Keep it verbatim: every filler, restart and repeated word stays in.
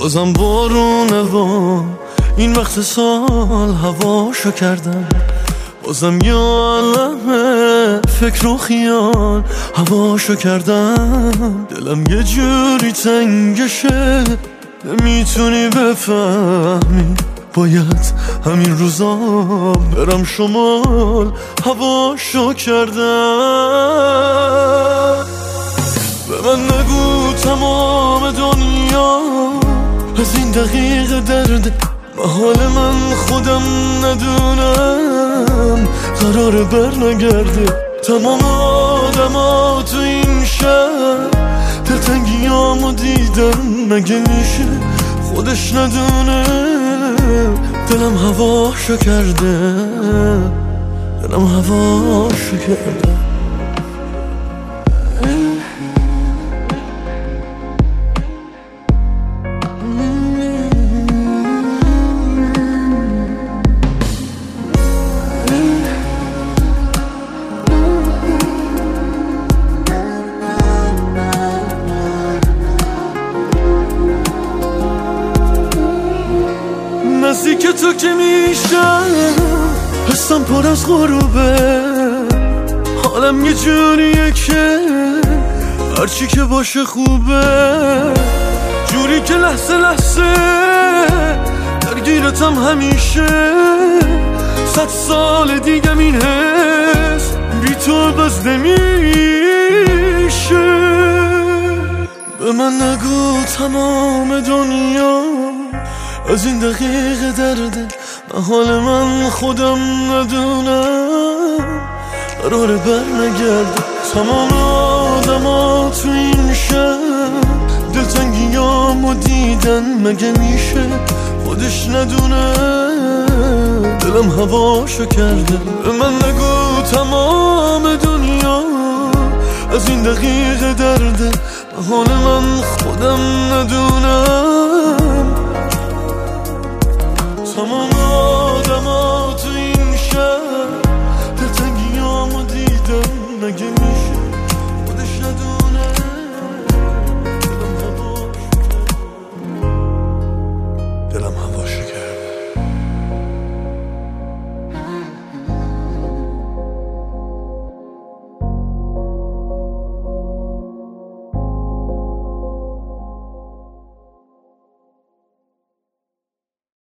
بازم بارونه و این وقت سال هواشو کردم، بازم یه عالمه فکر و خیال هواشو کردم. دلم یه جوری تنگشه نمیتونی بفهمی، باید همین روزا برم شمال هواشو کردم. به من نگو تمام دنیا از این دقیقه درده، محال من خودم ندونم قراره بر نگرده. تمام آدم ها تو این شهر دلتنگیامو دیدن، مگه میشه خودش ندونه دلم هواشو کرده، دلم هواشو کرده. نزدیک تو که میشم حسم پر از غروبه، حالم یه جوریه که هرچی که باشه خوبه، جوری که لحظه لحظه درگیرتم همیشه. صد سال دیگه این حس بی تو بز نمیشه. به من نگو تمام دنیا از این دقیقه درده، محال من خودم ندونم قراره بر نگرده. تمام آدم ها تو این شهر دلتنگیامو دیدن، مگه میشه خودش ندونه دلم هواشو کرده. به من نگو تمام دنیا از این دقیقه درده، محال من خودم ندونم